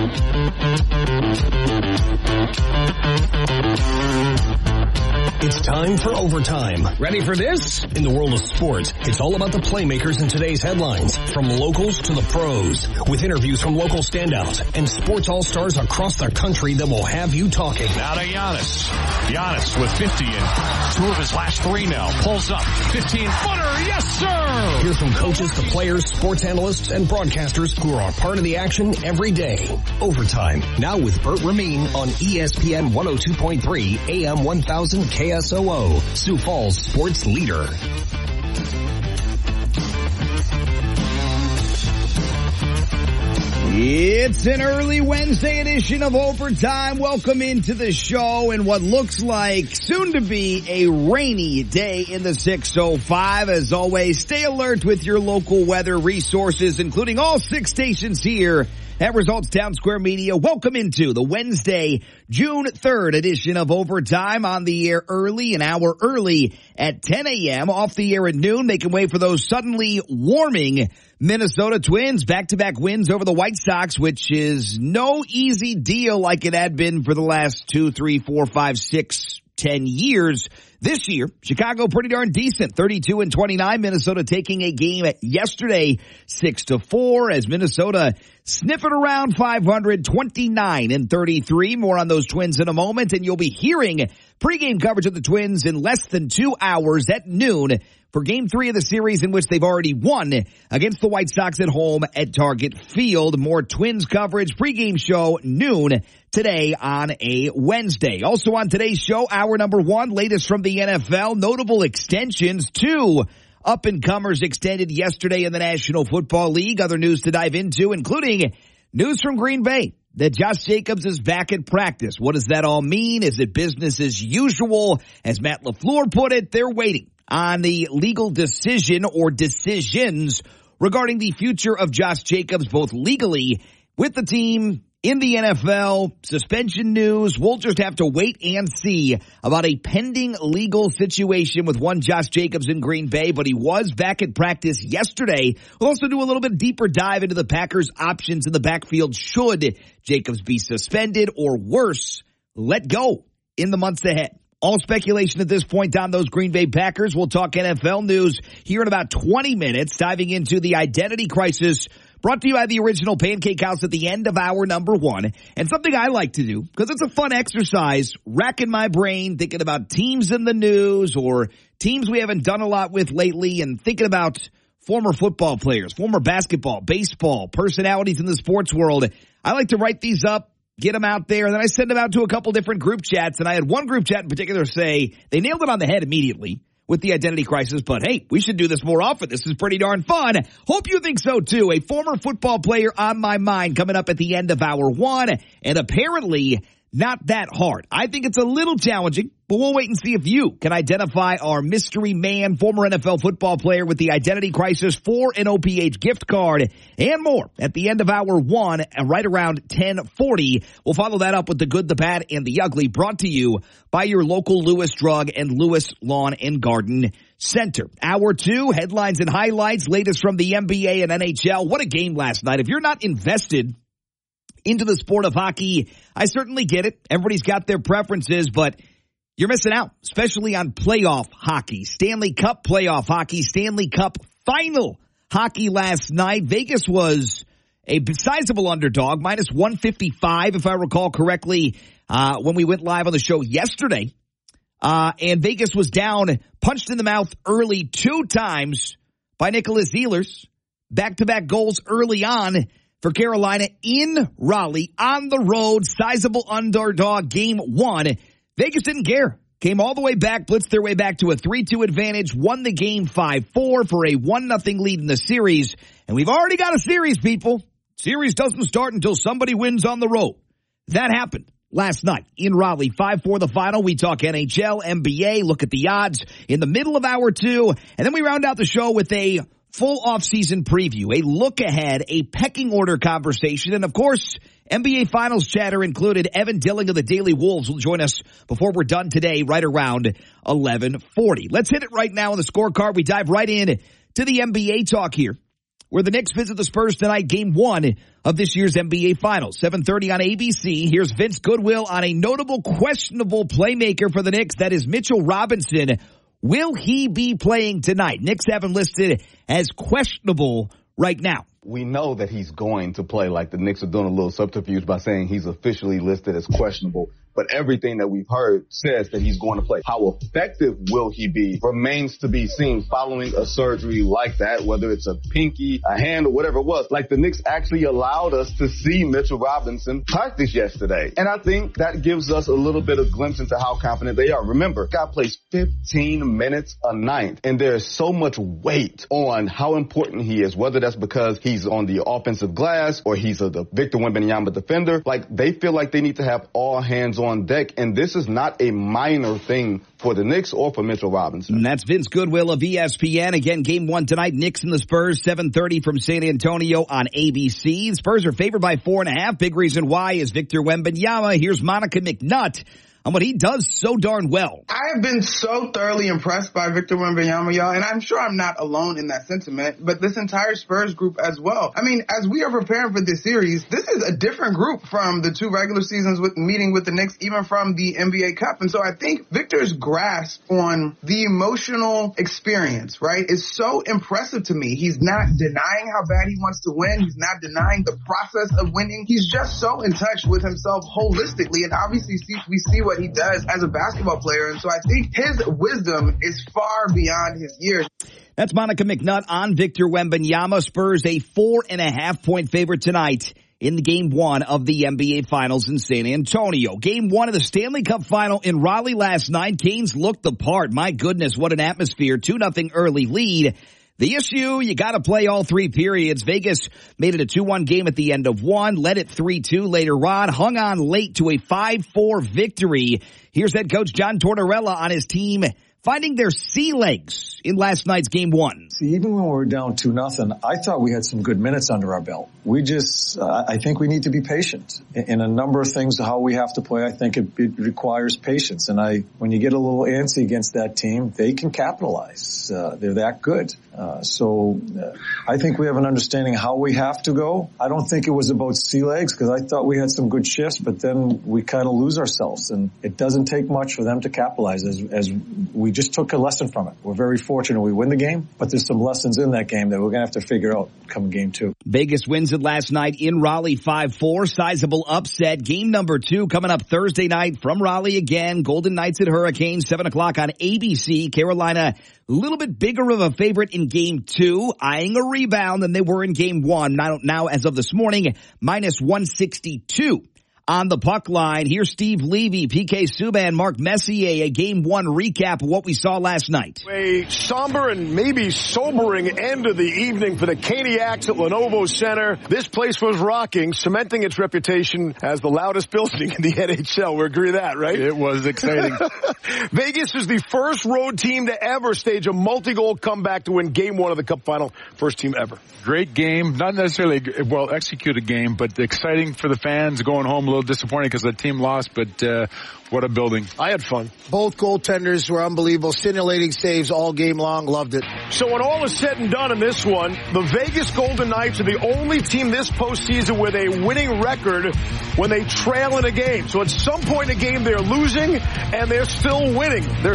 It's time for Overtime. Ready for this? In the world of sports, it's all about the playmakers in today's headlines, from locals to the pros, with interviews from local standouts and sports all-stars across the country that will have you talking. Now to Giannis. Giannis with 50 and 2 of his last 3 now. Pulls up. 15-footer. Yes, sir! Hear from coaches to players, sports analysts, and broadcasters who are a part of the action every day. Overtime, now with Bert Ramin on ESPN 102.3 AM 1000 KSOO, Sioux Falls sports leader. It's an early Wednesday edition of Overtime. Welcome into the show and what looks like soon to be a rainy day in the 605. As always, stay alert with your local weather resources, including all 6 stations here at Results Town Square Media. Welcome into the Wednesday, June 3rd edition of Overtime, on the air early, an hour early at 10 a.m., off the air at noon, making way for those suddenly warming Minnesota Twins. Back-to-back wins over the White Sox, which is no easy deal like it had been for the last 2, 3, 4, 5, 6, 10 years. This year, Chicago pretty darn decent, 32-29. Minnesota taking a game yesterday, 6-4, as Minnesota sniffing around 500, 29-33. More on those Twins in a moment, and you'll be hearing pregame coverage of the Twins in less than 2 hours at noon for Game 3 of the series, in which they've already won against the White Sox at home at Target Field. More Twins coverage, pregame show, noon today on a Wednesday. Also on today's show, hour number 1, latest from the NFL, notable extensions. 2 up-and-comers extended yesterday in the National Football League. Other news to dive into, including news from Green Bay that Josh Jacobs is back at practice. What does that all mean? Is it business as usual? As Matt LaFleur put it, they're waiting on the legal decision or decisions regarding the future of Josh Jacobs, both legally with the team, in the NFL, suspension news. We'll just have to wait and see about a pending legal situation with one Josh Jacobs in Green Bay, but he was back at practice yesterday. We'll also do a little bit deeper dive into the Packers' options in the backfield should Jacobs be suspended or worse, let go in the months ahead. All speculation at this point on those Green Bay Packers. We'll talk NFL news here in about 20 minutes, diving into the identity crisis brought to you by the Original Pancake House at the end of hour number 1. And something I like to do, because it's a fun exercise, racking my brain, thinking about teams in the news or teams we haven't done a lot with lately, and thinking about former football players, former basketball, baseball, personalities in the sports world. I like to write these up, get them out there, and then I send them out to a couple different group chats. And I had one group chat in particular say they nailed it on the head immediately with the identity crisis, but hey, we should do this more often. This is pretty darn fun. Hope you think so too. A former football player on my mind coming up at the end of hour 1, and apparently not that hard. I think it's a little challenging, but we'll wait and see if you can identify our mystery man, former NFL football player with the identity crisis, for an OPH gift card, and more at the end of hour 1, right around 10:40. We'll follow that up with the good, the bad, and the ugly, brought to you by your local Lewis Drug and Lewis Lawn and Garden Center. Hour 2, headlines and highlights, latest from the NBA and NHL. What a game last night. If you're not invested into the sport of hockey, I certainly get it. Everybody's got their preferences, but you're missing out, especially on playoff hockey. Stanley Cup playoff hockey, Stanley Cup final hockey last night. Vegas was a sizable underdog, minus 155, if I recall correctly, when we went live on the show yesterday. And Vegas was down, punched in the mouth early 2 times by Nicholas Ehlers. Back-to-back goals early on for Carolina in Raleigh, on the road, sizable underdog, game 1. Vegas didn't care. Came all the way back, blitzed their way back to a 3-2 advantage, won the game 5-4 for a 1-0 lead in the series. And we've already got a series, people. Series doesn't start until somebody wins on the road. That happened last night in Raleigh. 5-4 the final. We talk NHL, NBA, look at the odds in the middle of hour 2. And then we round out the show with a full off-season preview, a look ahead, a pecking order conversation, and of course, NBA Finals chatter included. Evan Dilling of the Daily Wolves will join us before we're done today, right around 11:40. Let's hit it right now on the scorecard. We dive right in to the NBA talk here. where the Knicks visit the Spurs tonight, game 1 of this year's NBA Finals. 7:30 on ABC. Here's Vince Goodwill on a notable questionable playmaker for the Knicks. That is Mitchell Robinson. Will he be playing tonight? Knicks have him listed as questionable right now. We know that he's going to play, like the Knicks are doing a little subterfuge by saying he's officially listed as questionable. But everything that we've heard says that he's going to play. How effective will he be remains to be seen following a surgery like that, whether it's a pinky, a hand, or whatever it was. Like the Knicks actually allowed us to see Mitchell Robinson practice yesterday. And I think that gives us a little bit of glimpse into how confident they are. Remember, guy plays 15 minutes a night, and there's so much weight on how important he is, whether that's because he's on the offensive glass or he's the Victor Wembanyama defender. Like, they feel like they need to have all hands on deck, and this is not a minor thing for the Knicks or for Mitchell Robinson. And that's Vince Goodwill of ESPN. Again, game 1 tonight, Knicks and the Spurs, 7:30 from San Antonio on ABC. The Spurs are favored by 4.5. Big reason why is Victor Wembanyama. Here's Monica McNutt on what he does so darn well. I have been so thoroughly impressed by Victor Wembanyama, y'all, and I'm sure I'm not alone in that sentiment, but this entire Spurs group as well. I mean, as we are preparing for this series, this is a different group from the 2 regular seasons meeting with the Knicks, even from the NBA Cup. And so I think Victor's grasp on the emotional experience, right, is so impressive to me. He's not denying how bad he wants to win. He's not denying the process of winning. He's just so in touch with himself holistically, and obviously we see what he does as a basketball player. And so I think his wisdom is far beyond his years. That's Monica McNutt on Victor Wembanyama. Spurs a 4.5-point favorite tonight in the game 1 of the NBA Finals in San Antonio. Game 1 of the Stanley Cup Final in Raleigh last night. Canes looked the part. My goodness, what an atmosphere. 2-0 early lead. The issue, you got to play all 3 periods. Vegas made it a 2-1 game at the end of 1, led it 3-2 later on, hung on late to a 5-4 victory. Here's head coach John Tortorella on his team finding their sea legs in last night's game 1. See, even when we were down 2-0, I thought we had some good minutes under our belt. We just, I think we need to be patient in a number of things. How we have to play, I think it requires patience. And when you get a little antsy against that team, they can capitalize. They're that good. So I think we have an understanding how we have to go. I don't think it was about sea legs because I thought we had some good shifts, but then we kind of lose ourselves. And it doesn't take much for them to capitalize as we just took a lesson from it. We're very fortunate we win the game, but there's some lessons in that game that we're going to have to figure out come game 2. Vegas wins it last night in Raleigh 5-4. Sizable upset. Game number 2 coming up Thursday night from Raleigh again. Golden Knights at Hurricanes, 7 o'clock on ABC. Carolina, a little bit bigger of a favorite in game 2, eyeing a rebound than they were in game 1. Now as of this morning, minus 162. On the puck line, here's Steve Levy, PK Subban, Mark Messier, a game 1 recap of what we saw last night. A somber and maybe sobering end of the evening for the Caniacs at Lenovo Center. This place was rocking, cementing its reputation as the loudest building in the NHL. We agree that, right? It was exciting. Vegas is the first road team to ever stage a multi-goal comeback to win game 1 of the Cup Final. First team ever. Great game. Not necessarily a well-executed game, but exciting for the fans going home. A little disappointing because the team lost, but what a building. I had fun. Both goaltenders were unbelievable. Scintillating saves all game long. Loved it. So when all is said and done in this one, the Vegas Golden Knights are the only team this postseason with a winning record when they trail in a game. So at some point in the game, they're losing, and they're still winning. They're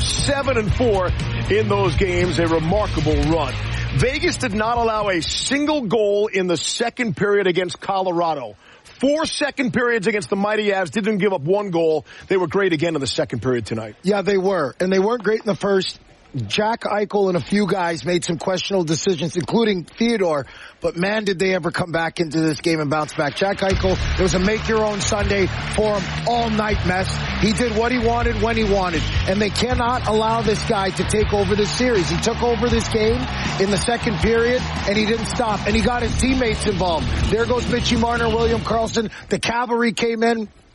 7-4 in those games. A remarkable run. Vegas did not allow a single goal in the second period against Colorado. 4 second periods against the mighty Avs, didn't give up 1 goal. They were great again in the second period tonight. Yeah, they were. And they weren't great in the first. Jack Eichel and a few guys made some questionable decisions, including Theodore. But man, did they ever come back into this game and bounce back. Jack Eichel, it was a make-your-own Sunday for him, all-night mess. He did what he wanted when he wanted. And they cannot allow this guy to take over this series. He took over this game in the second period, and he didn't stop. And he got his teammates involved. There goes Mitchie Marner, William Karlsson. The cavalry came in.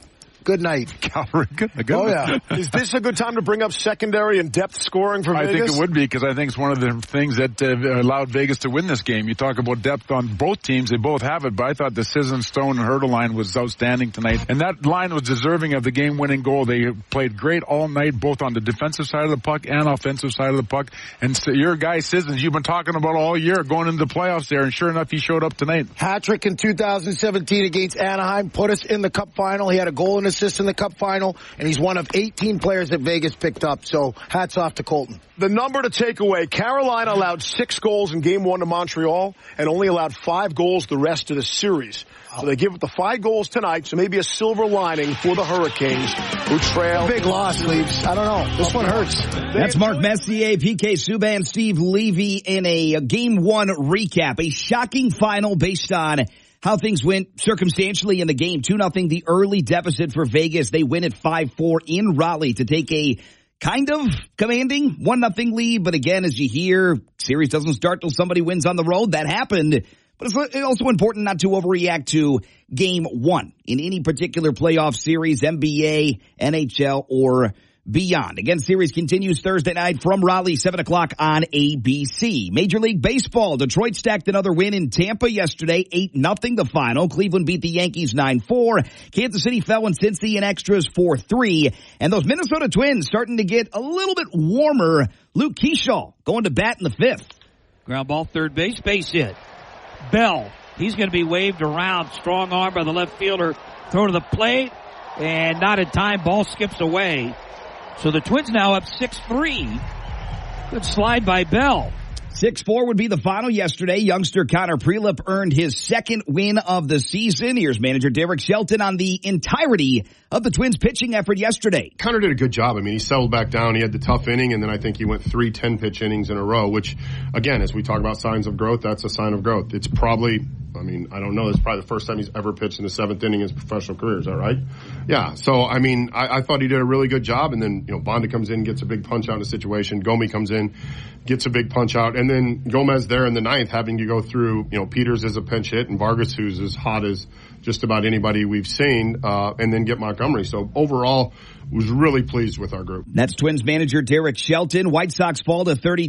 Good night. Calvary, good. Oh, yeah. Is this a good time to bring up secondary and depth scoring for Vegas? I think it would be, because I think it's one of the things that allowed Vegas to win this game. You talk about depth on both teams. They both have it, but I thought the Sissons, Stone, and Hertl line was outstanding tonight. And that line was deserving of the game-winning goal. They played great all night, both on the defensive side of the puck and offensive side of the puck. And so your guy, Sissons, you've been talking about all year going into the playoffs there, and sure enough, he showed up tonight. Hat-trick in 2017 against Anaheim, put us in the Cup final. He had a goal and assist in the Cup final, and he's one of 18 players that Vegas picked up. So hats off to Colton. The number to take away, Carolina allowed 6 goals in Game 1 to Montreal and only allowed 5 goals the rest of the series. So they give up the 5 goals tonight, so maybe a silver lining for the Hurricanes, who trail. Big loss, Leaves. I don't know. This one hurts. That's Mark Messier, PK Subban, Steve Levy in a Game 1 recap. A shocking final based on how things went circumstantially in the game. 2-0, the early deficit for Vegas. They win at 5-4 in Raleigh to take a kind of commanding 1-0 lead. But again, as you hear, series doesn't start till somebody wins on the road. That happened. But it's also important not to overreact to Game 1 in any particular playoff series, NBA, NHL, or beyond. Again, series continues Thursday night from Raleigh, 7 o'clock on ABC. Major League Baseball, Detroit stacked another win in Tampa yesterday, 8-0 the final. Cleveland beat the Yankees 9-4. Kansas City fell in Cincy in extras 4-3. And those Minnesota Twins starting to get a little bit warmer. Luke Keeschall going to bat in the 5th. Ground ball, third base hit. Bell, he's going to be waved around. Strong arm by the left fielder. Throw to the plate, and not in time. Ball skips away. So the Twins now up 6-3. Good slide by Bell. 6-4 would be the final yesterday. Youngster Connor Prelip earned his second win of the season. Here's manager Derek Shelton on the entirety of the Twins' pitching effort yesterday. Connor did a good job. I mean, he settled back down. He had the tough inning, and then I think he went 3 10-pitch innings in a row, which, again, as we talk about signs of growth, that's a sign of growth. It's probably, I mean, I don't know, it's probably the first time he's ever pitched in the 7th inning in his professional career. Is that right? Yeah. So, I mean, I thought he did a really good job, and then, Bonda comes in, gets a big punch out in a situation. Gomi comes in, gets a big punch out, and then Gomez there in the 9th having to go through, Peters as a pinch hit, and Vargas, who's as hot as just about anybody we've seen, and then get Montgomery. So overall, was really pleased with our group. That's Twins manager Derek Shelton. White Sox fall to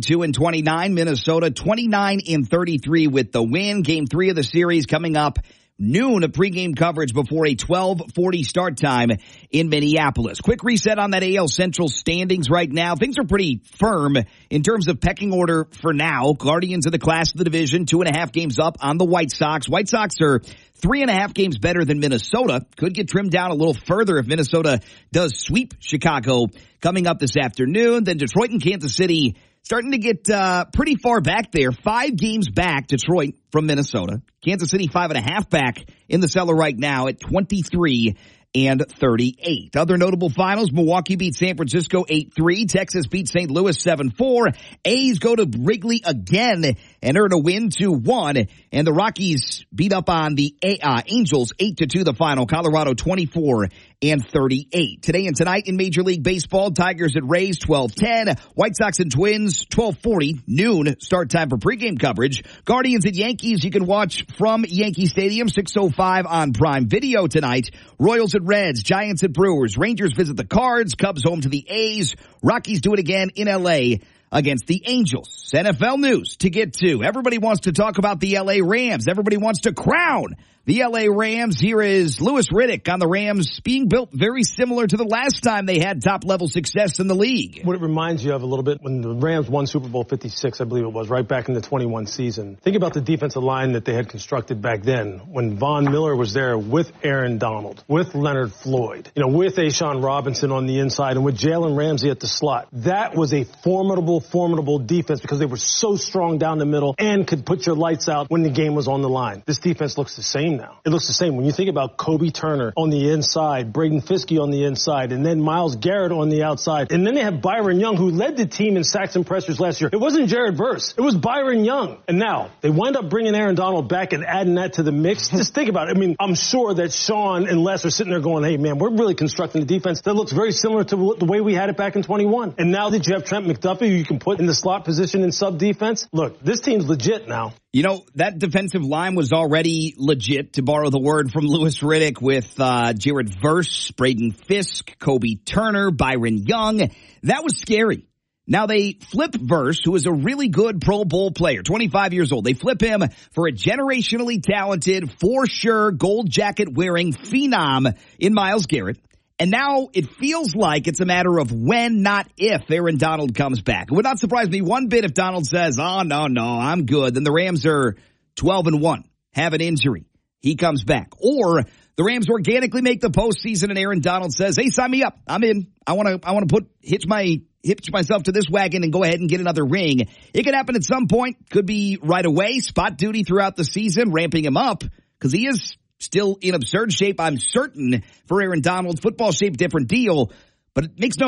32-29. Minnesota 29-33 with the win. Game 3 of the series coming up noon of pregame coverage before a 12:40 start time in Minneapolis. Quick reset on that AL Central standings right now. Things are pretty firm in terms of pecking order for now. Guardians of the class of the division, 2.5 games up on the White Sox. White Sox are 3.5 games better than Minnesota. Could get trimmed down a little further if Minnesota does sweep Chicago coming up this afternoon. Then Detroit and Kansas City starting to get pretty far back there. 5 games back, Detroit from Minnesota. Kansas City 5.5 back in the cellar right now at 23-38. Other notable finals, Milwaukee beat San Francisco 8-3. Texas beat St. Louis 7-4. A's go to Wrigley again and earn a win 2-1. And the Rockies beat up on the Angels 8-2 the final. Colorado 24-38. Today and tonight in Major League Baseball, Tigers at Rays 12:10. White Sox and Twins 12:40. Noon start time for pregame coverage. Guardians at Yankees you can watch from Yankee Stadium 6:05 on Prime Video tonight. Royals at Reds, Giants at Brewers, Rangers visit the Cards, Cubs home to the A's, Rockies do it again in LA against the Angels. NFL news to get to. Everybody wants to talk about the LA Rams. Everybody wants to crown the LA Rams. Here is Louis Riddick on the Rams being built very similar to the last time they had top-level success in the league. What it reminds you of a little bit when the Rams won Super Bowl 56, I believe it was, right back in the 21 season. Think about the defensive line that they had constructed back then when Von Miller was there with Aaron Donald, with Leonard Floyd, with A'Shawn Robinson on the inside and with Jalen Ramsey at the slot. That was a formidable defense because they were so strong down the middle and could put your lights out when the game was on the line. This defense looks the same now. It looks the same. When you think about Kobe Turner on the inside, Braden Fiske on the inside, and then Myles Garrett on the outside, and then they have Byron Young, who led the team in sacks and pressures last year. It wasn't Jared Verse. It was Byron Young. And now they wind up bringing Aaron Donald back and adding that to the mix. Just think about it. I mean, I'm sure that Sean and Les are sitting there going, hey, man, we're really constructing a defense that looks very similar to the way we had it back in 21. And now that you have Trent McDuffie, who you can put in the slot position in sub defense. Look, this team's legit now. You know, that defensive line was already legit, to borrow the word from Louis Riddick, with Jared Verse, Braden Fisk, Kobe Turner, Byron Young. That was scary. Now they flip Verse, who is a really good Pro Bowl player, 25 years old. They flip him for a generationally talented, for sure, gold jacket wearing phenom in Myles Garrett. And now it feels like it's a matter of when, not if, Aaron Donald comes back. It would not surprise me one bit if Donald says, oh, no, I'm good. Then the Rams are 12-1, have an injury. He comes back. Or the Rams organically make the postseason and Aaron Donald says, hey, sign me up. I'm in. I want to hitch myself to this wagon and go ahead and get another ring. It could happen at some point. Could be right away. Spot duty throughout the season, ramping him up because he is still in absurd shape, I'm certain, for Aaron Donald. Football shape, different deal. But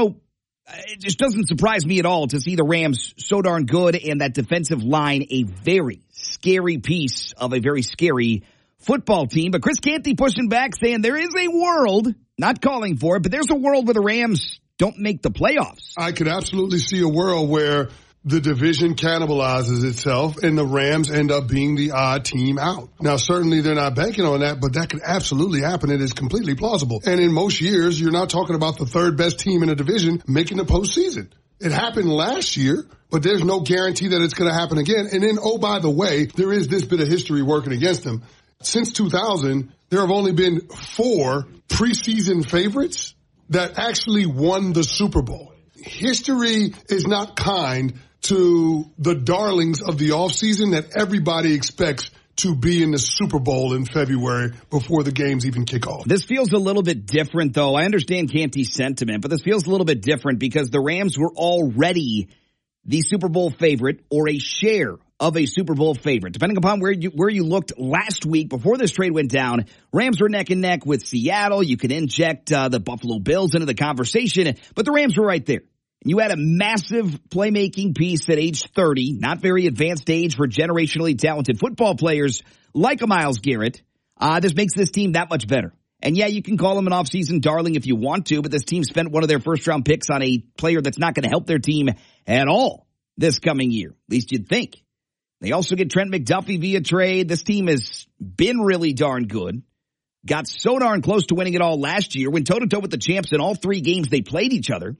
it just doesn't surprise me at all to see the Rams so darn good and that defensive line a very scary piece of a very scary football team. But Chris Canty pushing back, saying there is a world, not calling for it, but there's a world where the Rams don't make the playoffs. I could absolutely see a world where the division cannibalizes itself and the Rams end up being the odd team out. Now, certainly they're not banking on that, but that could absolutely happen. It is completely plausible. And in most years, you're not talking about the third best team in a division making the postseason. It happened last year, but there's no guarantee that it's going to happen again. And then, oh, by the way, there is this bit of history working against them. Since 2000, there have only been 4 preseason favorites that actually won the Super Bowl. History is not kind to the darlings of the offseason that everybody expects to be in the Super Bowl in February before the games even kick off. This feels a little bit different, though. I understand Canty's sentiment, but this feels a little bit different because the Rams were already the Super Bowl favorite or a share of a Super Bowl favorite. Depending upon where you looked last week before this trade went down, Rams were neck and neck with Seattle. You could inject the Buffalo Bills into the conversation, but the Rams were right there. You had a massive playmaking piece at age 30, not very advanced age for generationally talented football players like a Myles Garrett. This makes this team that much better. And yeah, you can call him an offseason darling if you want to, but this team spent one of their first-round picks on a player that's not going to help their team at all this coming year. At least you'd think. They also get Trent McDuffie via trade. This team has been really darn good. Got so darn close to winning it all last year. Went toe-to-toe with the champs in all 3 games they played each other.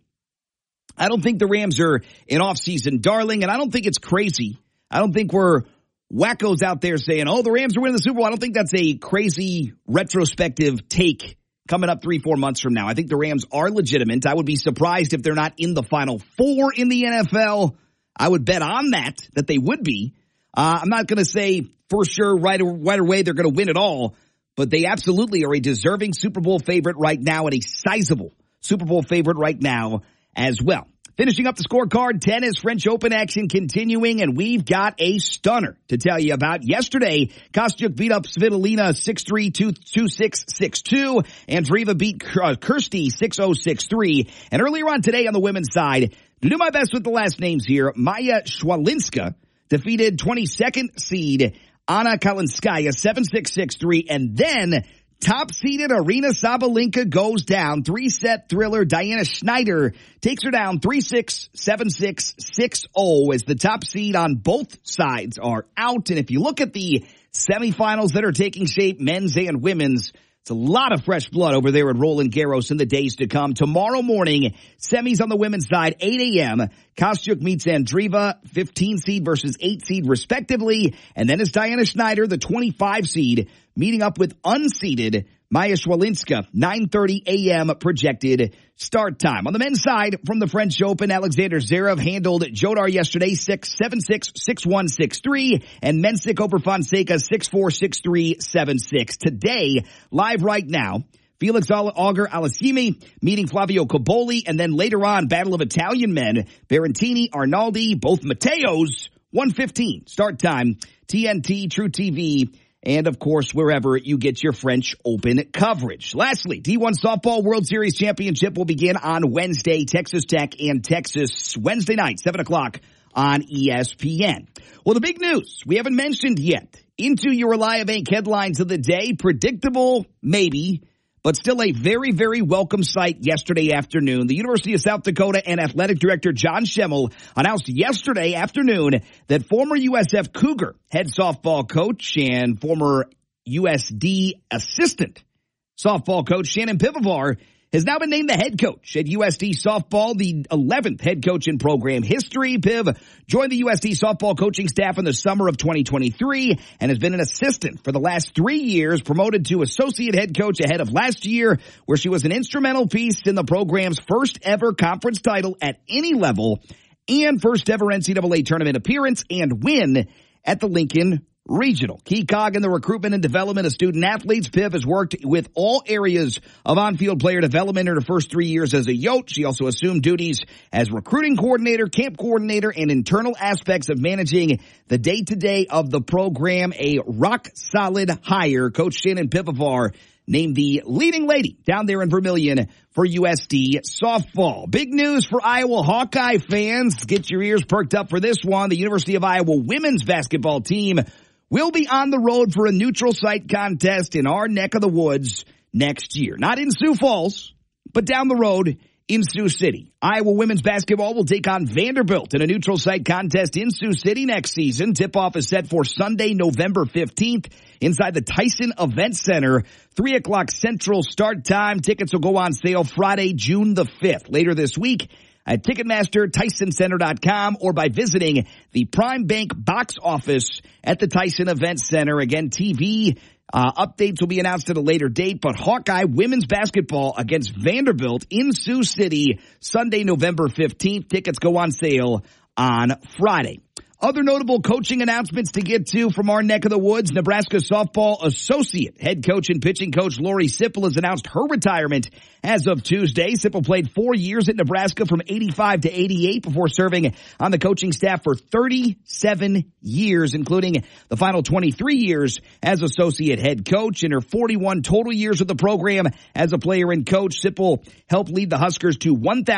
I don't think the Rams are an offseason darling, and I don't think it's crazy. I don't think we're wackos out there saying, oh, the Rams are winning the Super Bowl. I don't think that's a crazy retrospective take coming up 3-4 months from now. I think the Rams are legitimate. I would be surprised if they're not in the Final 4 in the NFL. I would bet on that they would be. I'm not going to say for sure right away they're going to win it all, but they absolutely are a deserving Super Bowl favorite right now and a sizable Super Bowl favorite right now as well. Finishing up the scorecard, tennis French Open action continuing, and we've got a stunner to tell you about. Yesterday, Kostyuk beat up Svitolina 6-3, 2-6, 6-2. Andreeva beat Kirsty 6-0, 6-3. And earlier on today on the women's side, to do my best with the last names here, Maya Schwalinska defeated 22nd seed Anna Kalinskaya 7-6, 6-3. And then top-seeded Arina Sabalenka goes down. 3-set thriller Diana Schneider takes her down 3-6, 7-6, 6-0 as the top seed on both sides are out. And if you look at the semifinals that are taking shape, men's and women's, it's a lot of fresh blood over there at Roland Garros in the days to come. Tomorrow morning, semis on the women's side, 8 a.m. Kostyuk meets Andreeva, 15 seed versus 8 seed respectively. And then it's Diana Schneider, the 25 seed, meeting up with unseeded Maya Schwalinska, 9:30 a.m. projected start time. On the men's side, from the French Open, Alexander Zverev handled Jodar yesterday, 7-6, 6-1, 6-3, and Mensik over Fonseca, 6-4, 6-3, 7-6. Today, live right now, Felix Auger-Aliassime meeting Flavio Cobolli, and then later on, Battle of Italian Men, Berrettini, Arnaldi, both Mateos, 1:15 start time, TNT, True TV, and, of course, wherever you get your French Open coverage. Lastly, D1 Softball World Series Championship will begin on Wednesday. Texas Tech and Texas, Wednesday night, 7 o'clock on ESPN. Well, the big news we haven't mentioned yet. Into your Reliant Bank headlines of the day. Predictable, maybe. but still a very, very welcome sight yesterday afternoon. The University of South Dakota and athletic director John Schemmel announced yesterday afternoon that former USF Cougar head softball coach and former USD assistant softball coach Shannon Pivovar has now been named the head coach at USD softball, the 11th head coach in program history. Piv joined the USD softball coaching staff in the summer of 2023 and has been an assistant for the last 3 years, promoted to associate head coach ahead of last year, where she was an instrumental piece in the program's first ever conference title at any level and first ever NCAA tournament appearance and win at the Lincoln Regional. Key cog in the recruitment and development of student athletes. Piv has worked with all areas of on-field player development in her first 3 years as a Yote. She also assumed duties as recruiting coordinator, camp coordinator, and internal aspects of managing the day-to-day of the program. A rock-solid hire. Coach Shannon Pivovar named the leading lady down there in Vermilion for USD softball. Big news for Iowa Hawkeye fans. Get your ears perked up for this one. The University of Iowa women's basketball team will be on the road for a neutral site contest in our neck of the woods next year. Not in Sioux Falls, but down the road in Sioux City. Iowa women's basketball will take on Vanderbilt in a neutral site contest in Sioux City next season. Tip-off is set for Sunday, November 15th inside the Tyson Event Center. 3 o'clock Central start time. Tickets will go on sale Friday, June the 5th. Later this week at Ticketmaster, TysonCenter.com, or by visiting the Prime Bank box office at the Tyson Event Center. Again, TV updates will be announced at a later date, but Hawkeye women's basketball against Vanderbilt in Sioux City, Sunday, November 15th. Tickets go on sale on Friday. Other notable coaching announcements to get to from our neck of the woods. Nebraska softball associate head coach and pitching coach Lori Sipple has announced her retirement as of Tuesday. Sipple played 4 years at Nebraska from 85 to 88 before serving on the coaching staff for 37 years, including the final 23 years as associate head coach. In her 41 total years with the program as a player and coach, Sipple helped lead the Huskers to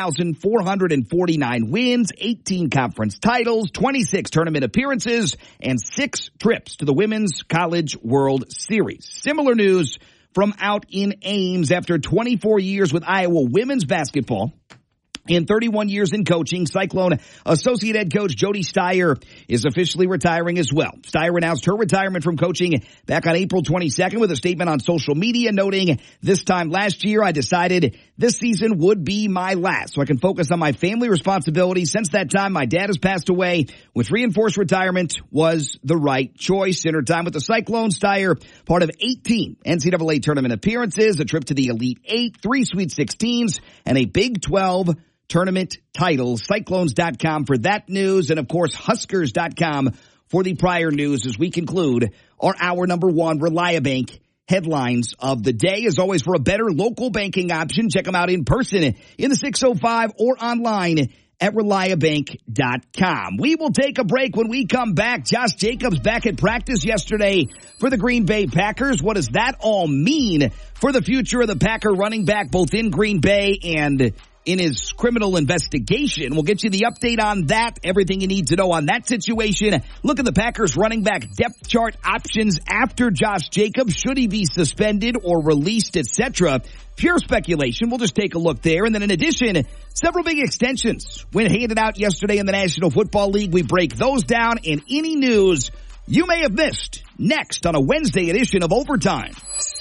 1,449 wins, 18 conference titles, 26 tournament appearances, and 6 trips to the Women's College World Series. Similar news from out in Ames. After 24 years with Iowa women's basketball and 31 years in coaching, Cyclone associate head coach Jody Steyer is officially retiring as well. Steyer announced her retirement from coaching back on April 22nd with a statement on social media noting, "This time last year, I decided this season would be my last, so I can focus on my family responsibilities. Since that time, my dad has passed away, which reinforced retirement was the right choice." In her time with the Cyclones, Steyer, part of 18 NCAA tournament appearances, a trip to the Elite Eight, 3 Sweet 16s, and a Big 12 tournament title. Cyclones.com for that news, and of course Huskers.com for the prior news as we conclude our hour number 1 Reliabank headlines of the day. As always, for a better local banking option, check them out in person in the 605 or online at Reliabank.com. We will take a break. When we come back, Josh Jacobs back at practice yesterday for the Green Bay Packers. What does that all mean for the future of the Packer running back, both in Green Bay and in his criminal investigation? We'll get you the update on that, everything you need to know on that situation. Look at the Packers running back depth chart options after Josh Jacobs. Should he be suspended or released, etc.? Pure speculation. We'll just take a look there. And then in addition, several big extensions went handed out yesterday in the National Football League. We break those down and any news you may have missed next on a Wednesday edition of Overtime.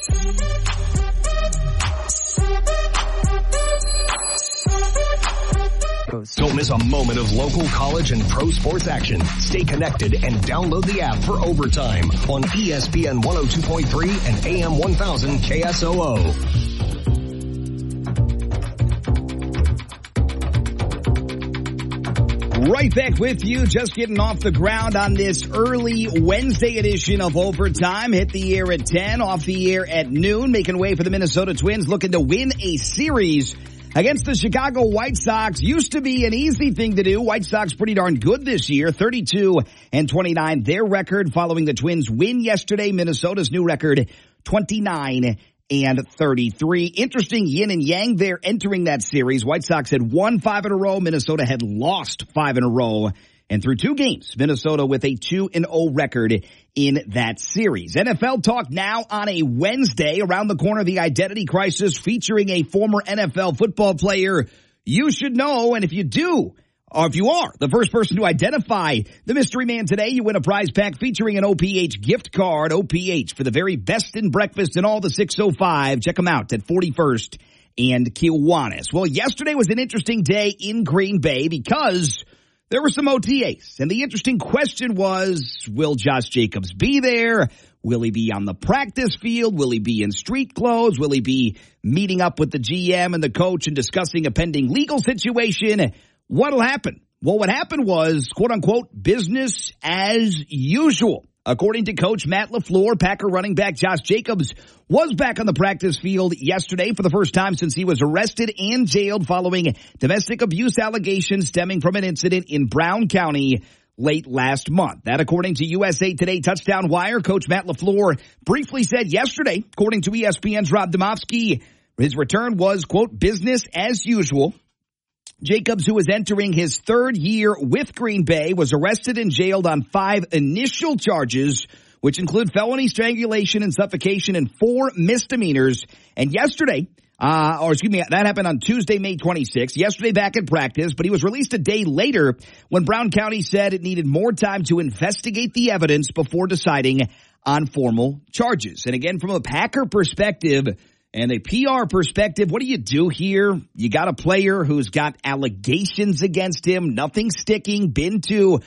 Don't miss a moment of local college and pro sports action. Stay connected and download the app for Overtime on ESPN 102.3 and AM 1000 KSOO. Right back with you, just getting off the ground on this early Wednesday edition of Overtime. Hit the air at 10, off the air at noon, making way for the Minnesota Twins, looking to win a series against the Chicago White Sox. Used to be an easy thing to do. White Sox pretty darn good this year, 32-29 their record following the Twins win yesterday. Minnesota's new record, 29-33. Interesting yin and yang there entering that series. White Sox had won 5 in a row. Minnesota had lost 5 in a row. And through 2 games, Minnesota with a 2-0 record in that series. NFL talk now on a Wednesday. Around the corner, the identity crisis featuring a former NFL football player you should know. And if you do, or if you are the first person to identify the mystery man today, you win a prize pack featuring an OPH gift card. OPH for the very best in breakfast in all the 605. Check them out at 41st and Kiwanis. Well, yesterday was an interesting day in Green Bay because there were some OTAs, and the interesting question was, will Josh Jacobs be there? Will he be on the practice field? Will he be in street clothes? Will he be meeting up with the GM and the coach and discussing a pending legal situation? What'll happen? Well, what happened was, quote-unquote, business as usual. According to Coach Matt LaFleur, Packer running back Josh Jacobs was back on the practice field yesterday for the first time since he was arrested and jailed following domestic abuse allegations stemming from an incident in Brown County late last month. That, according to USA Today Touchdown Wire, Coach Matt LaFleur briefly said yesterday, according to ESPN's Rob Demovsky, his return was, quote, business as usual. Jacobs, who is entering his 3rd year with Green Bay, was arrested and jailed on 5 initial charges, which include felony strangulation and suffocation and 4 misdemeanors. And yesterday, that happened on Tuesday, May 26th. Yesterday back in practice, but he was released a day later when Brown County said it needed more time to investigate the evidence before deciding on formal charges. And again, from a Packer perspective and a PR perspective, what do you do here? You got a player who's got allegations against him, nothing sticking, been to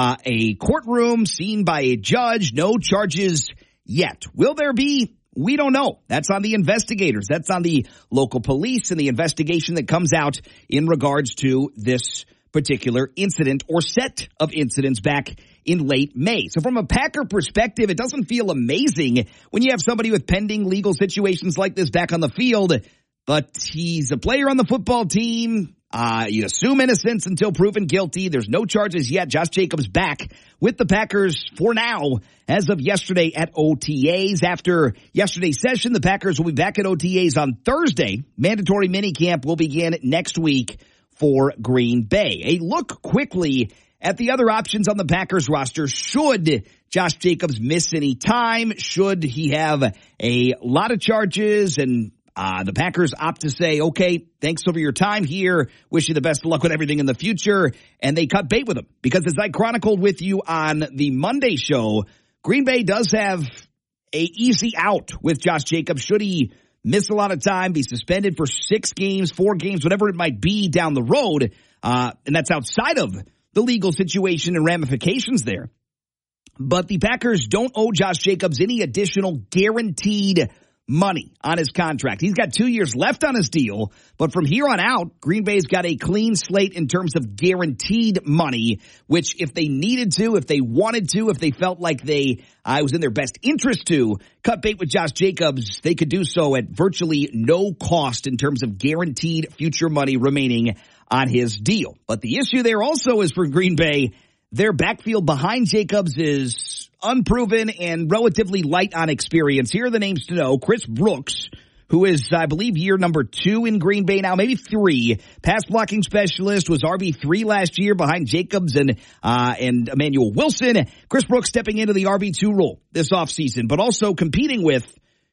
a courtroom, seen by a judge, no charges yet. Will there be? We don't know. That's on the investigators. That's on the local police and the investigation that comes out in regards to this particular incident or set of incidents back in late May. So from a Packer perspective, it doesn't feel amazing when you have somebody with pending legal situations like this back on the field, but he's a player on the football team. You assume innocence until proven guilty. There's no charges yet. Josh Jacobs back with the Packers for now as of yesterday at OTAs. After yesterday's session, the Packers will be back at OTAs on Thursday. Mandatory minicamp will begin next week for Green Bay. A look quickly at the other options on the Packers roster. Should Josh Jacobs miss any time? Should he have a lot of charges and the Packers opt to say, okay, thanks for your time here. Wish you the best of luck with everything in the future. And they cut bait with him. Because as I chronicled with you on the Monday show, Green Bay does have a easy out with Josh Jacobs. Should he miss a lot of time, be suspended for 6 games, 4 games, whatever it might be down the road. And that's outside of the legal situation and ramifications there. But the Packers don't owe Josh Jacobs any additional guaranteed money on his contract. He's got 2 years left on his deal, but from here on out, Green Bay's got a clean slate in terms of guaranteed money, which if they needed to, if they wanted to, if they felt like it was in their best interest to cut bait with Josh Jacobs, they could do so at virtually no cost in terms of guaranteed future money remaining on his deal. But the issue there also is for Green Bay, their backfield behind Jacobs is unproven and relatively light on experience. Here are the names to know. Chris Brooks, who is, I believe, year number 2 in Green Bay now, maybe 3. Pass blocking specialist, was RB3 last year behind Jacobs and Emmanuel Wilson. Chris Brooks stepping into the RB2 role this offseason, but also competing with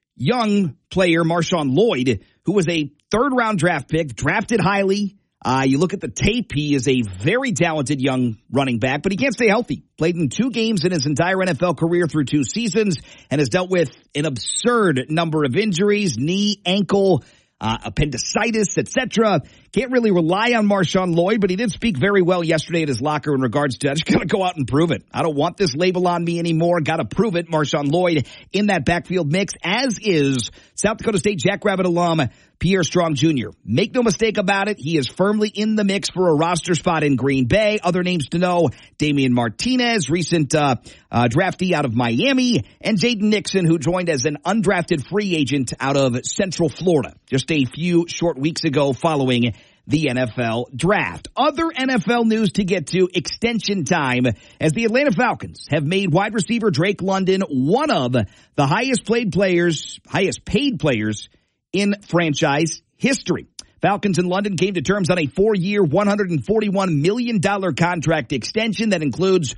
young player Marshawn Lloyd, who was a 3rd-round draft pick, drafted highly. You look at the tape, he is a very talented young running back, but he can't stay healthy. Played in 2 games in his entire NFL career through 2 seasons and has dealt with an absurd number of injuries, knee, ankle, appendicitis, etc. Can't really rely on Marshawn Lloyd, but he did speak very well yesterday at his locker in regards to, I just got to go out and prove it. I don't want this label on me anymore. Got to prove it. Marshawn Lloyd in that backfield mix, as is South Dakota State Jackrabbit alum Pierre Strong Jr. Make no mistake about it, he is firmly in the mix for a roster spot in Green Bay. Other names to know, Damian Martinez, recent draftee out of Miami, and Jaden Nixon, who joined as an undrafted free agent out of Central Florida just a few short weeks ago following the NFL draft. Other NFL news to get to, extension time, as the Atlanta Falcons have made wide receiver Drake London one of the highest paid players in franchise history. Falcons in London came to terms on a 4-year, $141 million contract extension that includes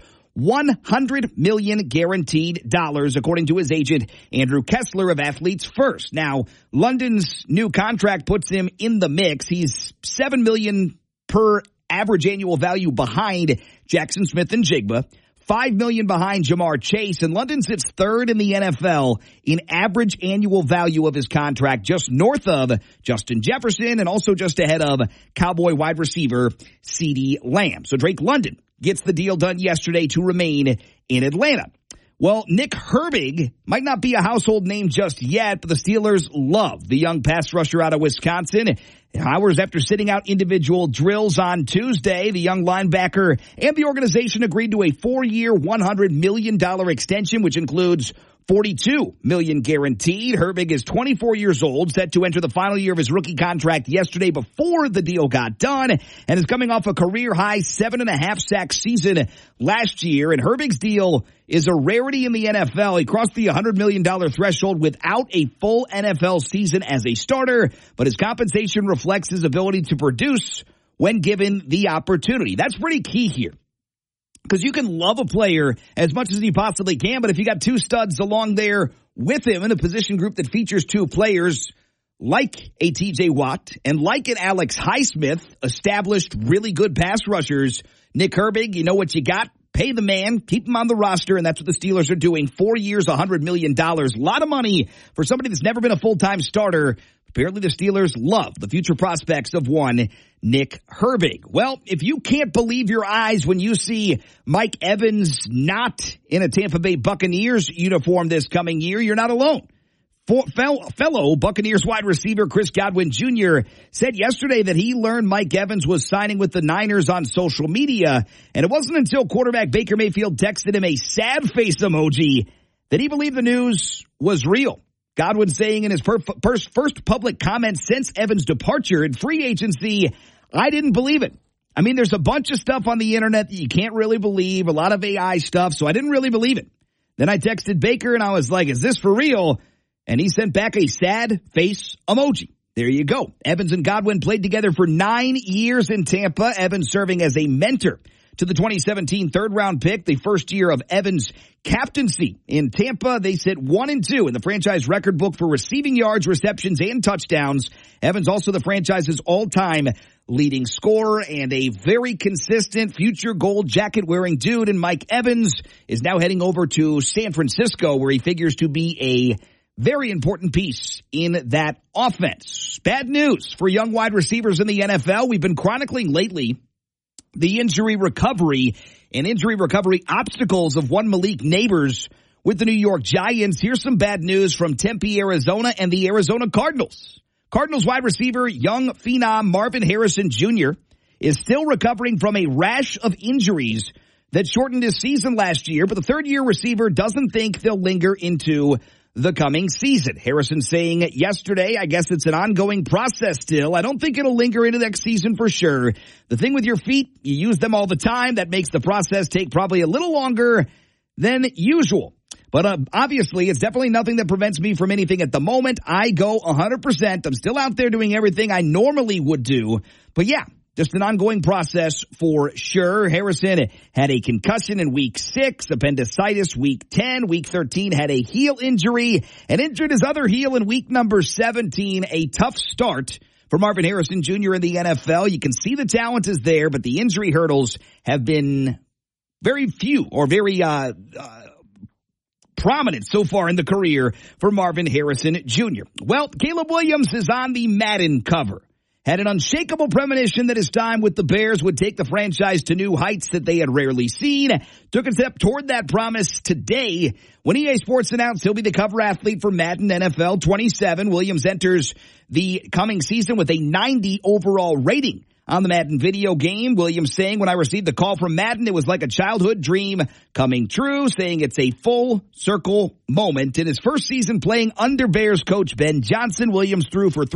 $100 million guaranteed dollars, according to his agent, Andrew Kessler of Athletes First. Now, London's new contract puts him in the mix. He's $7 million per average annual value behind Jackson Smith-Njigba, $5 million behind Jamar Chase, and London sits third in the NFL in average annual value of his contract, just north of Justin Jefferson and also just ahead of Cowboy wide receiver CeeDee Lamb. So Drake London gets the deal done yesterday to remain in Atlanta. Well, Nick Herbig might not be a household name just yet, but the Steelers love the young pass rusher out of Wisconsin. Hours after sitting out individual drills on Tuesday, the young linebacker and the organization agreed to a 4-year, $100 million extension, which includes $42 million guaranteed. Herbig is 24 years old, set to enter the final year of his rookie contract yesterday before the deal got done, and is coming off a career-high 7.5 sack season last year. And Herbig's deal is a rarity in the NFL. He crossed the $100 million threshold without a full NFL season as a starter, but his compensation reflects his ability to produce when given the opportunity. That's pretty key here. Because you can love a player as much as you possibly can, but if you got two studs along there with him in a position group that features two players like a TJ Watt and like an Alex Highsmith, established really good pass rushers, Nick Herbig, you know what you got. Pay the man, keep him on the roster, and that's what the Steelers are doing. 4 years, $100 million. A lot of money for somebody that's never been a full-time starter. Apparently the Steelers love the future prospects of one Nick Herbig. Well, if you can't believe your eyes when you see Mike Evans not in a Tampa Bay Buccaneers uniform this coming year, you're not alone. Fellow Buccaneers wide receiver Chris Godwin Jr. said yesterday that he learned Mike Evans was signing with the Niners on social media, and it wasn't until quarterback Baker Mayfield texted him a sad face emoji that he believed the news was real. Godwin saying in his first public comment since Evans' departure in free agency, I didn't believe it. I mean, there's a bunch of stuff on the internet that you can't really believe, a lot of AI stuff, so I didn't really believe it. Then I texted Baker and I was like, is this for real? And he sent back a sad face emoji. There you go. Evans and Godwin played together for 9 years in Tampa, Evans serving as a mentor to the 2017 third-round pick, the first year of Evans' captaincy in Tampa. They sit 1-2 in the franchise record book for receiving yards, receptions, and touchdowns. Evans also the franchise's all-time leading scorer and a very consistent future gold jacket-wearing dude. And Mike Evans is now heading over to San Francisco, where he figures to be a very important piece in that offense. Bad news for young wide receivers in the NFL. We've been chronicling lately the injury recovery and injury recovery obstacles of one Malik Neighbors with the New York Giants. Here's some bad news from Tempe, Arizona and the Arizona Cardinals. Cardinals wide receiver, young phenom Marvin Harrison Jr. is still recovering from a rash of injuries that shortened his season last year, but the third-year receiver doesn't think they'll linger into the coming season. Harrison saying yesterday, I guess it's an ongoing process still. I don't think it'll linger into next season for sure. The thing with your feet, you use them all the time. That makes the process take probably a little longer than usual. But obviously, it's definitely nothing that prevents me from anything at the moment. I go 100%. I'm still out there doing everything I normally would do. But yeah, just an ongoing process for sure. Harrison had a concussion in week 6, appendicitis week 10, week 13 had a heel injury, and injured his other heel in week number 17. A tough start for Marvin Harrison Jr. in the NFL. You can see the talent is there, but the injury hurdles have been very few or very prominent so far in the career for Marvin Harrison Jr. Well, Caleb Williams is on the Madden cover. Had an unshakable premonition that his time with the Bears would take the franchise to new heights that they had rarely seen. Took a step toward that promise today when EA Sports announced he'll be the cover athlete for Madden NFL 27. Williams enters the coming season with a 90 overall rating on the Madden video game. Williams saying, when I received the call from Madden, it was like a childhood dream coming true, saying it's a full circle moment. In his first season playing under Bears coach Ben Johnson, Williams threw for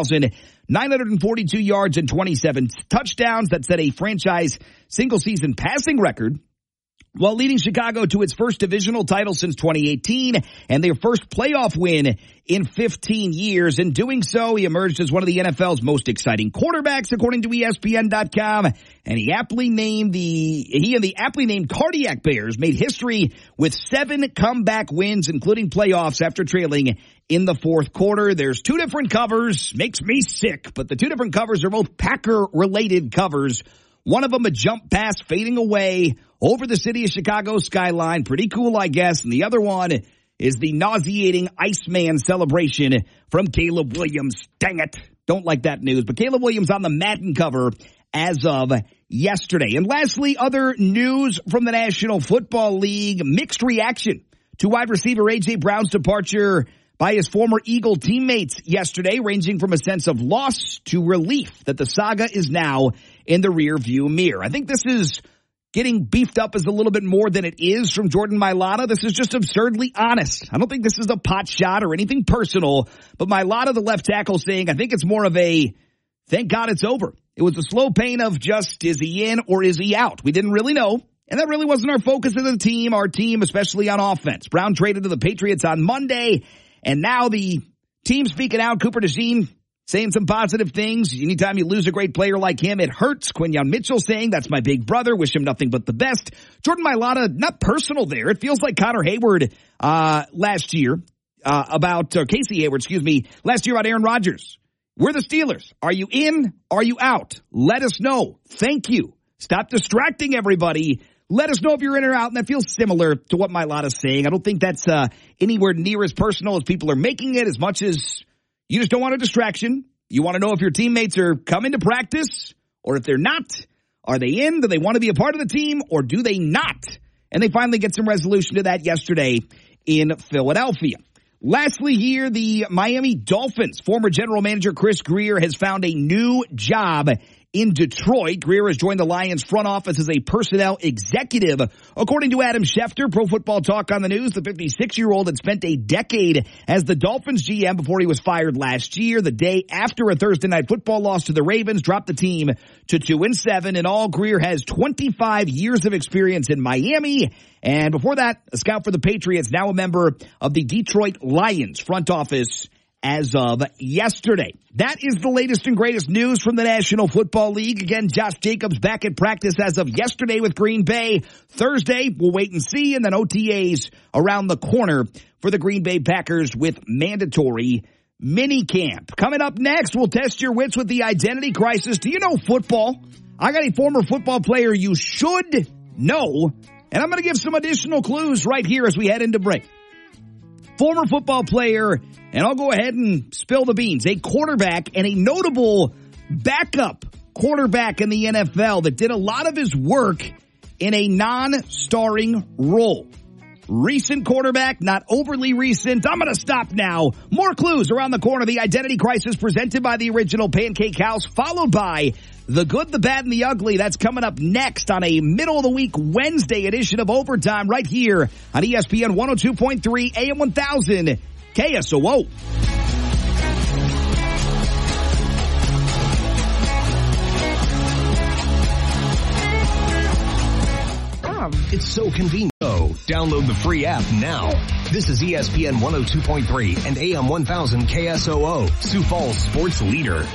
3,942 yards and 27 touchdowns. That set a franchise single season passing record while leading Chicago to its first divisional title since 2018 and their first playoff win in 15 years. In doing so, he emerged as one of the NFL's most exciting quarterbacks, according to ESPN.com. And he and the aptly named Cardiac Bears made history with 7 comeback wins, including playoffs after trailing in the fourth quarter. There's 2 different covers. Makes me sick, but the 2 different covers are both Packer-related covers. One of them a jump pass fading away over the city of Chicago skyline. Pretty cool, I guess. And the other one is the nauseating Iceman celebration from Caleb Williams. Dang it. Don't like that news. But Caleb Williams on the Madden cover as of yesterday. And lastly, other news from the National Football League. Mixed reaction to wide receiver A.J. Brown's departure by his former Eagle teammates yesterday, ranging from a sense of loss to relief that the saga is now in the rearview mirror. I think this is getting beefed up as a little bit more than it is from Jordan Mailata. This is just absurdly honest. I don't think this is a pot shot or anything personal, but Mailata, the left tackle, saying, I think it's more of a, thank God it's over. It was a slow pain of just, is he in or is he out? We didn't really know. And that really wasn't our focus as a team, our team, especially on offense. Brown traded to the Patriots on Monday. And now the team speaking out, Cooper DeJean saying some positive things. Anytime you lose a great player like him, it hurts. Quinyon Mitchell saying, that's my big brother. Wish him nothing but the best. Jordan Mailata, not personal there. It feels like Connor Hayward last year Casey Hayward, last year about Aaron Rodgers. We're the Steelers. Are you in? Are you out? Let us know. Thank you. Stop distracting everybody. Let us know if you're in or out, and that feels similar to what Mailata's saying. I don't think that's anywhere near as personal as people are making it, as much as you just don't want a distraction. You want to know if your teammates are coming to practice, or if they're not. Are they in? Do they want to be a part of the team, or do they not? And they finally get some resolution to that yesterday in Philadelphia. Lastly here, the Miami Dolphins former general manager Chris Grier has found a new job in Detroit. Grier has joined the Lions front office as a personnel executive. According to Adam Schefter, Pro Football Talk on the News, the 56-year-old had spent a decade as the Dolphins GM before he was fired last year. The day after a Thursday Night Football loss to the Ravens dropped the team to 2-7. In all, Grier has 25 years of experience in Miami. And before that, a scout for the Patriots, now a member of the Detroit Lions front office as of yesterday. That is the latest and greatest news from the National Football League. Again, Josh Jacobs back at practice as of yesterday with Green Bay. Thursday, we'll wait and see, and then OTAs around the corner for the Green Bay Packers with mandatory minicamp. Coming up next, we'll test your wits with the identity crisis. Do you know football? I got a former football player you should know, and I'm going to give some additional clues right here as we head into break. Former football player, and I'll go ahead and spill the beans, a quarterback and a notable backup quarterback in the NFL that did a lot of his work in a non-starring role. Recent quarterback, not overly recent. I'm going to stop now. More clues around the corner. The identity crisis presented by the Original Pancake House, followed by the good, the bad, and the ugly. That's coming up next on a middle-of-the-week Wednesday edition of Overtime right here on ESPN 102.3 AM 1000 KSOO. It's so convenient. Download the free app now. This is ESPN 102.3 and AM 1000 KSOO, Sioux Falls sports leader.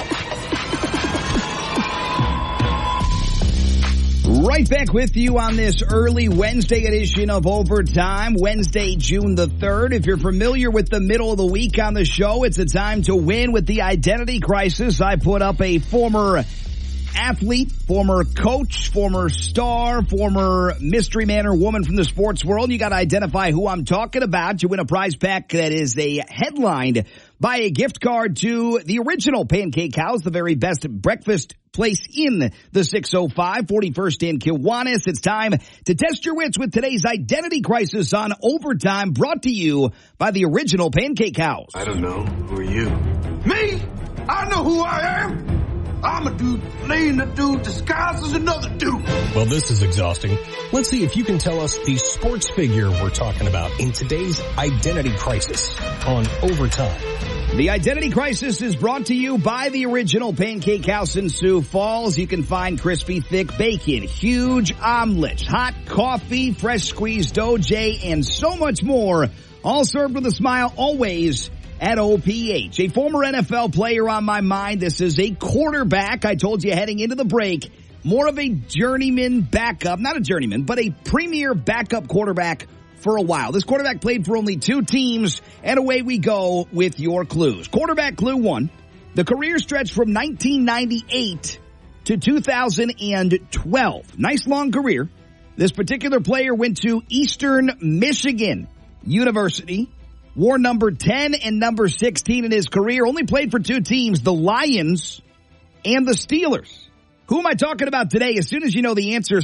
Right back with you on this early Wednesday edition of Overtime, Wednesday, June the 3rd. If you're familiar with the middle of the week on the show, it's a time to win with the identity crisis. I put up a former athlete, former coach, former star, former mystery man or woman from the sports world. You got to identify who I'm talking about. You win a prize pack that is headlined by a gift card to the Original Pancake House, the very best breakfast place in the 605, 41st and Kiwanis. It's time to test your wits with today's identity crisis on Overtime, brought to you by the Original Pancake House. I don't know. Who are you? Me? I know who I am. I'm a dude playing a dude disguised as another dude. Well, this is exhausting. Let's see if you can tell us the sports figure we're talking about in today's identity crisis on Overtime. The Identity Crisis is brought to you by the original Pancake House in Sioux Falls. You can find crispy, thick bacon, huge omelets, hot coffee, fresh squeezed OJ, and so much more. All served with a smile, always at OPH. A former NFL player on my mind. This is a quarterback. I told you heading into the break, more of a journeyman backup, not a journeyman, but a premier backup quarterback for a while. This quarterback played for only 2 teams, and away we go with your clues. Quarterback clue 1, the career stretch from 1998 to 2012. Nice long career. This particular player went to Eastern Michigan University, wore number 10 and number 16 in his career, only played for 2 teams, the Lions and the Steelers. Who am I talking about today? As soon as you know the answer,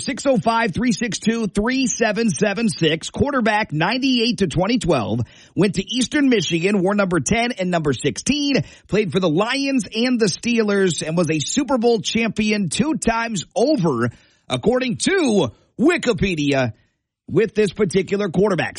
605-362-3776. Quarterback, 98 to 2012. Went to Eastern Michigan, wore number 10 and number 16. Played for the Lions and the Steelers and was a Super Bowl champion 2 times over, according to Wikipedia, with this particular quarterback.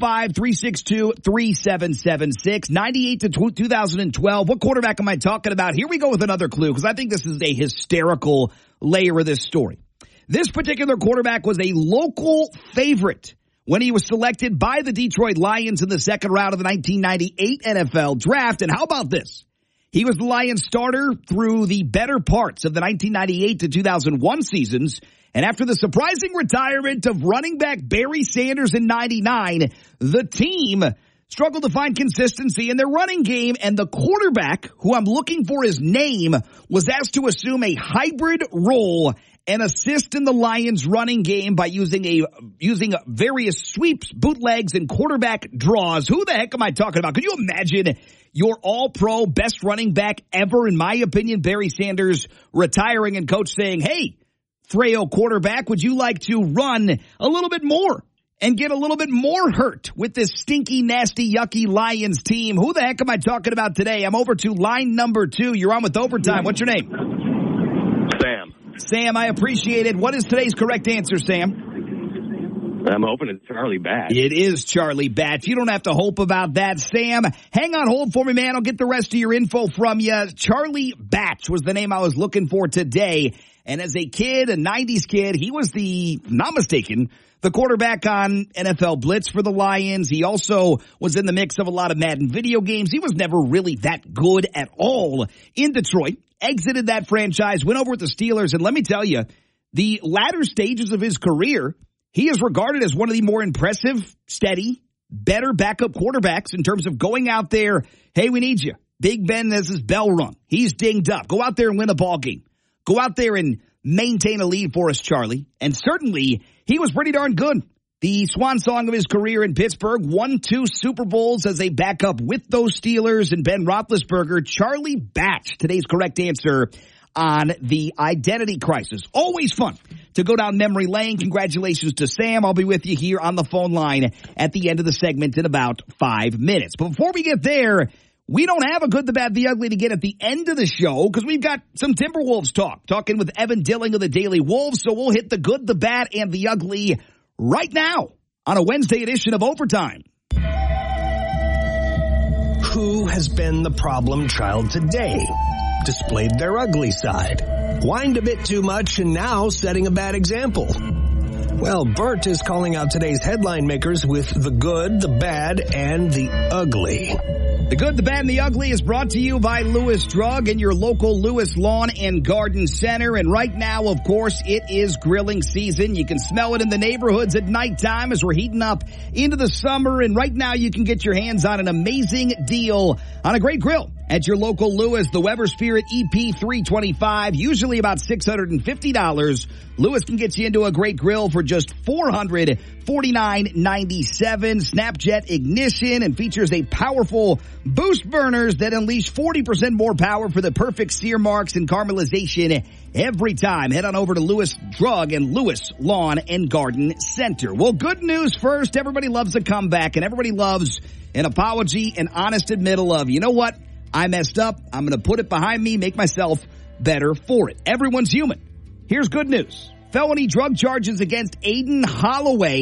605-362-3776. 98 to 2012. What quarterback am I talking about? Here we go with another clue, because I think this is a hysterical layer of this story. This particular quarterback was a local favorite when he was selected by the Detroit Lions in the second round of the 1998 NFL Draft. And how about this? He was the Lions starter through the better parts of the 1998 to 2001 seasons. And after the surprising retirement of running back Barry Sanders in 99, the team struggled to find consistency in their running game, and the quarterback, who I'm looking for his name, was asked to assume a hybrid role and assist in the Lions running game by using various sweeps, bootlegs, and quarterback draws. Who the heck am I talking about? Could you imagine your all-pro best running back ever, in my opinion, Barry Sanders, retiring and coach saying, hey, frail quarterback, would you like to run a little bit more and get a little bit more hurt with this stinky, nasty, yucky Lions team? Who the heck am I talking about today? I'm over to line number 2. You're on with Overtime. What's your name? Sam. Sam, I appreciate it. What is today's correct answer, Sam? I'm hoping it's Charlie Batch. It is Charlie Batch. You don't have to hope about that, Sam. Hang on hold for me, man. I'll get the rest of your info from you. Charlie Batch was the name I was looking for today. And as a kid, a 90s kid, he was not mistaken, the quarterback on NFL Blitz for the Lions. He also was in the mix of a lot of Madden video games. He was never really that good at all in Detroit. Exited that franchise, went over with the Steelers. And let me tell you, the latter stages of his career, he is regarded as one of the more impressive, steady, better backup quarterbacks in terms of going out there. Hey, we need you. Big Ben has his bell rung. He's dinged up. Go out there and win a ball game. Go out there and maintain a lead for us, Charlie. And certainly, he was pretty darn good. The swan song of his career in Pittsburgh, won 2 Super Bowls as a backup with those Steelers and Ben Roethlisberger. Charlie Batch, today's correct answer on the Identity Crisis. Always fun to go down memory lane. Congratulations to Sam. I'll be with you here on the phone line at the end of the segment in about 5 minutes. But before we get there, we don't have a good, the bad, the ugly to get at the end of the show because we've got some Timberwolves talking with Evan Dilling of the Daily Wolves. So we'll hit the good, the bad, and the ugly right now on a Wednesday edition of Overtime. Who has been the problem child today? Displayed their ugly side. Whined a bit too much and now setting a bad example. Well, Bert is calling out today's headline makers with the good, the bad, and the ugly. The good, the bad, and the ugly is brought to you by Lewis Drug and your local Lewis Lawn and Garden Center. And right now, of course, it is grilling season. You can smell it in the neighborhoods at nighttime as we're heating up into the summer. And right now, you can get your hands on an amazing deal on a great grill at your local Lewis, the Weber Spirit EP325, usually about $650. Lewis can get you into a great grill for just $449.97. Snapjet ignition and features a powerful boost burners that unleash 40% more power for the perfect sear marks and caramelization every time. Head on over to Lewis Drug and Lewis Lawn and Garden Center. Well, good news first. Everybody loves a comeback and everybody loves an apology, an honest admittal of, you know what? I messed up. I'm going to put it behind me, make myself better for it. Everyone's human. Here's good news. Felony drug charges against Aiden Holloway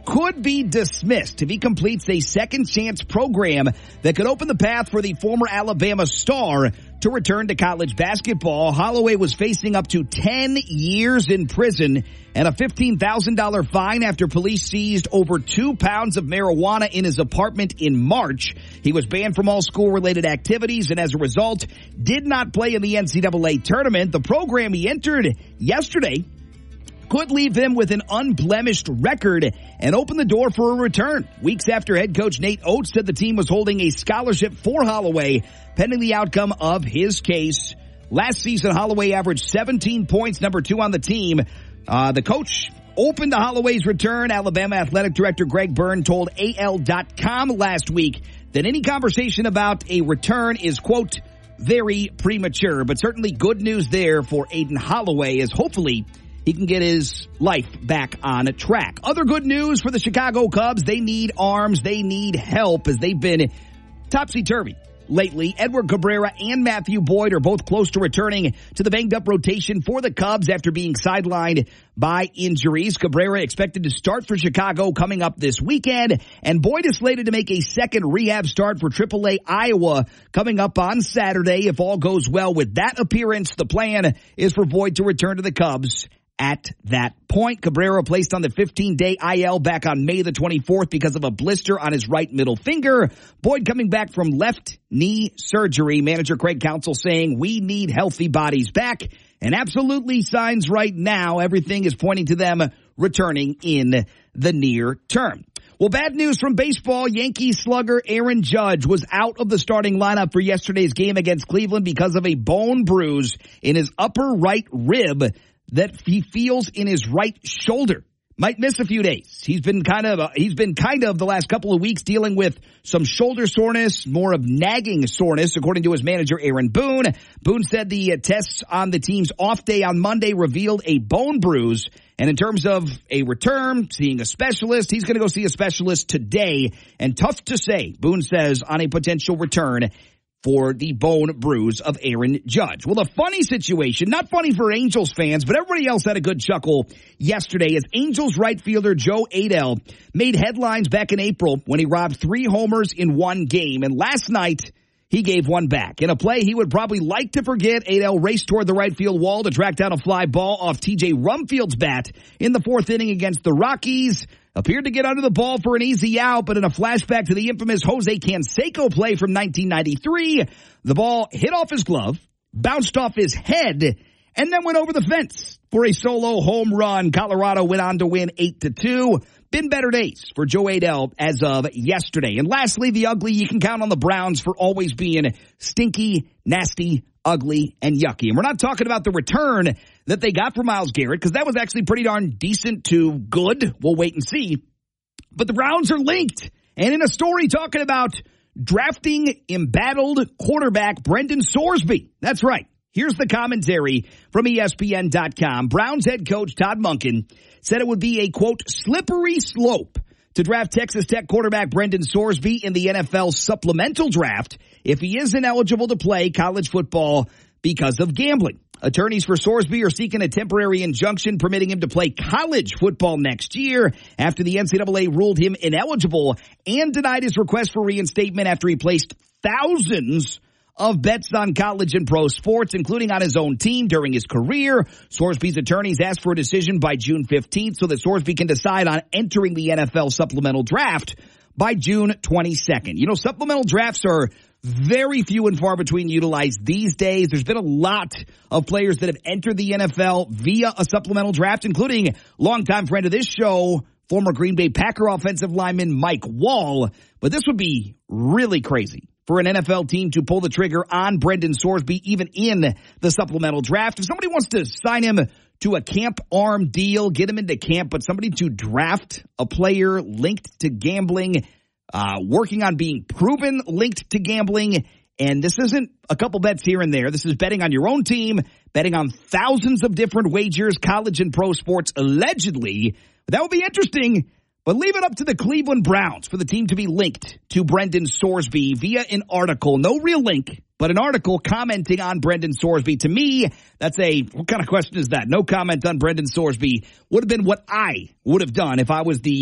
could be dismissed if he completes a second chance program that could open the path for the former Alabama star to return to college basketball. Holloway was facing up to 10 years in prison and a $15,000 fine after police seized over 2 pounds of marijuana in his apartment in March. He was banned from all school-related activities and as a result did not play in the NCAA tournament. The program he entered yesterday could leave him with an unblemished record and open the door for a return. Weeks after head coach Nate Oates said the team was holding a scholarship for Holloway pending the outcome of his case. Last season, Holloway averaged 17 points, number 2 on the team. The coach opened to Holloway's return. Alabama athletic director Greg Byrne told AL.com last week that any conversation about a return is, quote, very premature, but certainly good news there for Aden Holloway as hopefully he can get his life back on track. Other good news for the Chicago Cubs. They need arms. They need help as they've been topsy-turvy lately. Edward Cabrera and Matthew Boyd are both close to returning to the banged-up rotation for the Cubs after being sidelined by injuries. Cabrera expected to start for Chicago coming up this weekend, and Boyd is slated to make a second rehab start for AAA Iowa coming up on Saturday. If all goes well with that appearance, the plan is for Boyd to return to the Cubs at that point. Cabrera placed on the 15-day IL back on May the 24th because of a blister on his right middle finger. Boyd coming back from left knee surgery. Manager Craig Counsell saying, we need healthy bodies back. And absolutely signs right now, everything is pointing to them returning in the near term. Well, bad news from baseball. Yankees slugger Aaron Judge was out of the starting lineup for yesterday's game against Cleveland because of a bone bruise in his upper right rib that he feels in his right shoulder. Might miss a few days. He's been kind of the last couple of weeks dealing with some shoulder soreness, more of nagging soreness, according to his manager, Aaron Boone. Boone said the tests on the team's off day on Monday revealed a bone bruise. And in terms of a return, seeing a specialist, he's going to go see a specialist today. And tough to say, Boone says, on a potential return for the bone bruise of Aaron Judge. Well, the funny situation, not funny for Angels fans, but everybody else had a good chuckle yesterday as Angels right fielder Joe Adell made headlines back in April when he robbed 3 homers in one game. And last night, he gave one back. In a play he would probably like to forget, Adell raced toward the right field wall to track down a fly ball off TJ Rumfield's bat in the 4th inning against the Rockies. Appeared to get under the ball for an easy out, but in a flashback to the infamous Jose Canseco play from 1993, the ball hit off his glove, bounced off his head, and then went over the fence for a solo home run. Colorado went on to win 8-2. Been better days for Joe Adell as of yesterday. And lastly, the ugly. You can count on the Browns for always being stinky, nasty, ugly, and yucky. And we're not talking about the return that they got for Myles Garrett, because that was actually pretty darn decent to good. We'll wait and see. But the Browns are linked. And in a story talking about drafting embattled quarterback Brendan Sorsby. That's right. Here's the commentary from ESPN.com. Browns head coach Todd Monken said it would be a, quote, slippery slope to draft Texas Tech quarterback Brendan Sorsby in the NFL supplemental draft if he isn't eligible to play college football because of gambling. Attorneys for Sorsby are seeking a temporary injunction permitting him to play college football next year after the NCAA ruled him ineligible and denied his request for reinstatement after he placed thousands of bets on college and pro sports, including on his own team during his career. Sorsby's attorneys asked for a decision by June 15th so that Sorsby can decide on entering the NFL supplemental draft by June 22nd. You know, supplemental drafts are very few and far between utilized these days. There's been a lot of players that have entered the NFL via a supplemental draft, including longtime friend of this show, former Green Bay Packer offensive lineman Mike Wall. But this would be really crazy for an NFL team to pull the trigger on Brendan Sorsby, even in the supplemental draft. If somebody wants to sign him to a camp arm deal, get him into camp, but somebody to draft a player linked to gambling, working on being proven linked to gambling, and this isn't a couple bets here and there. This is betting on your own team, betting on thousands of different wagers, college and pro sports, allegedly. That would be interesting. But leave it up to the Cleveland Browns for the team to be linked to Brendan Sorsby via an article. No real link, but an article commenting on Brendan Sorsby. To me, that's what kind of question is that? No comment on Brendan Sorsby would have been what I would have done if I was the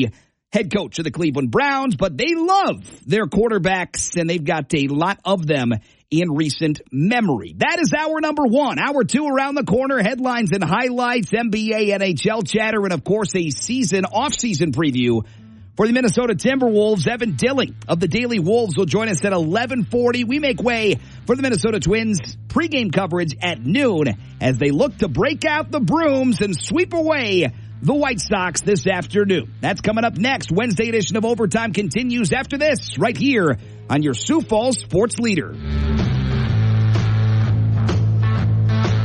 head coach of the Cleveland Browns, but they love their quarterbacks, and they've got a lot of them in recent memory. That is hour number one. Hour two around the corner, headlines and highlights, NBA, NHL chatter, and of course a off-season preview for the Minnesota Timberwolves. Evan Dilling of the Daily Wolves will join us at 11:40. We make way for the Minnesota Twins pregame coverage at noon as they look to break out the brooms and sweep away the White Sox this afternoon. That's coming up next. Wednesday edition of Overtime continues after this right here on your Sioux Falls Sports Leader.